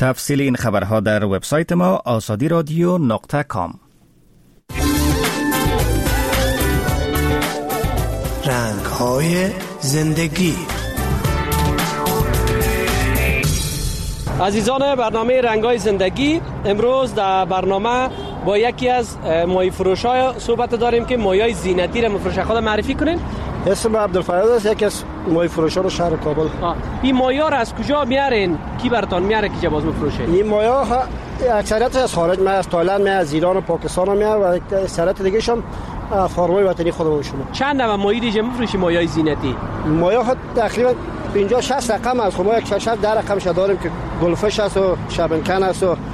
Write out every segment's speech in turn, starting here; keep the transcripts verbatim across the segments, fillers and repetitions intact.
تفصیل این خبرها در وبسایت ما آزادی رادیو نقطه کام. رنگ‌های زندگی. عزیزان برنامه رنگ‌های زندگی، امروز در برنامه با یکی از مایه فروش‌ها صحبت داریم که مایه‌های زینتی را می‌فروشه. خود معرفی کنین. اسم عبدالفیاض است، یکی از مایه فروشان شهر کابل. این مایه‌ها را از کجا میارین؟ کی براتون میاره که باز می‌فروشه؟ این مایه‌ها اکثریت از خارج، ما از تایلند، ما از ایران و پاکستان میاره و اکثریت دیگه هم فارمای وطنی خودمون شما. چند نوع مایه دیگه می‌فروشی مایه‌های زینتی؟ مایه‌ها تقریبا پنجاه شصت رقم است. خب ما یک شش ده رقمش داریم که گلفش است و شبنکن است و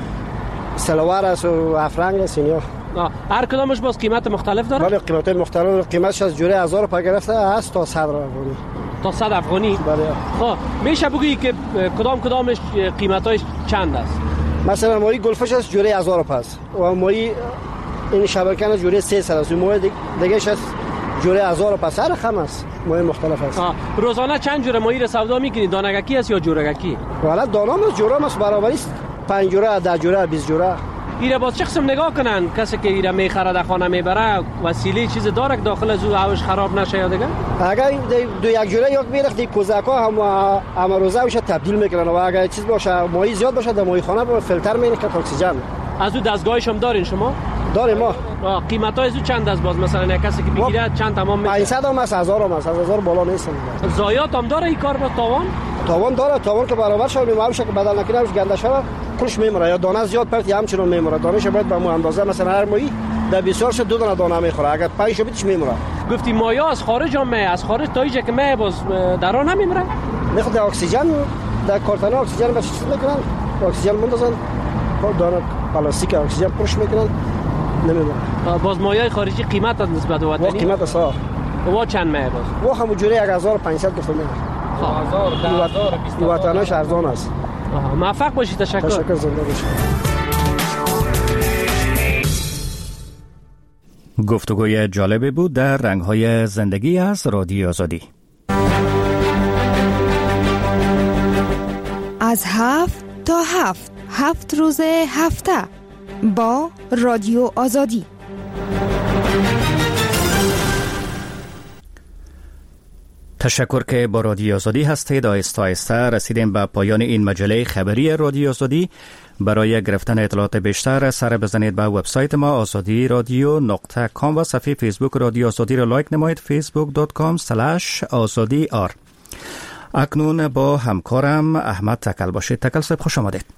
سلوار است و افرنگ است. اینا هر کدامش باز قیمت مختلف داره؟ بله، قیمت مختلف. قیمتش از جوره هزار روپیه گرفته است تا صد افغانی. تا صد افغانی؟ بله. خب میشه بگی که کدام کدامش قیمتاش چند است؟ مثلا مایه گلفش است جوره هزار روپیه است و مایه این شبنکن جوره سیصد است. مایه دیگه‌ش است جوره هزار روپیه است. هر رقم است، مایه مختلف است. روزانه چند جوره مایه را سودا می‌کنید؟ دانگکی است یا جورگکی؟ والا دانام است، جوره است، برابری است. پنج جوره، ده جوره، بیست جوره. ایره باز چه قسم نگاه کنن کسی که ایره میخره در خانه میبره وسیله چیز داره که داخل از او هواش خراب نشه یا دیگه؟ اگر دو یک جوره یک میرخت کوزاکا هم هم روزه میشه تبدیل میکنن و اگر چیز باشه مایع زیاد باشه در مایع خانه با فیلتر میکنه اکسیژن. از او دستگاهش هم دارین شما؟ داریم ما. قیمت های از او چند است باز مثلا یک کسی که بگیره چند تمام میشه؟ پانصد هم است، هزار هم است، از هزار بالا نیست. زایات هم داره این کار با تاوان؟ تاوان داره، تاوان که برابر شه میماشه که بدل نکنه گنده شه کلش میمره یا دانه زیاد پرت همچنان میمره. دانهش باید به مو اندازه مثلا هر مایه در بسیار شد دو دانه دانه میخوره، اگر پنج شو بیتش میمره. گفتی مایه از خارج هم از خارج تا اینجا که می باز درا نمیمره؟ میخواد اکسیژن در کارتن اکسیژن بس چیز میکنن، اکسیژن مندازن دانه پلاستیک اکسیژن پرش میکنن نمیمره. باز مایه خارجی قیمت از نسبت وطنی؟ وا قیمت است. وا چند می باز؟ وا همون جوری هزار و پانصد گفتم میاره. هزار ده هزار بیست هزار. وطنش ارزان است. موفق باشی. تشکر. تشکر. زنده باشی. گفتگوی جالبی بود در رنگ‌های زندگی از رادیو آزادی. از هفت تا هفت هفت روز هفته با رادیو آزادی. تشکر که با رادیو آزادی هستید. آهسته آهسته رسیدیم به پایان این مجله خبری رادیو آزادی. برای گرفتن اطلاعات بیشتر سر بزنید به وبسایت ما آزادی رادیو نقطه کام و صفحه فیسبوک رادیو آزادی را لایک نمایید فیسبوک دات کام اسلش آزادی آر. اکنون با همکارم احمد تکل باشید. تکل صاحب خوش آمدید.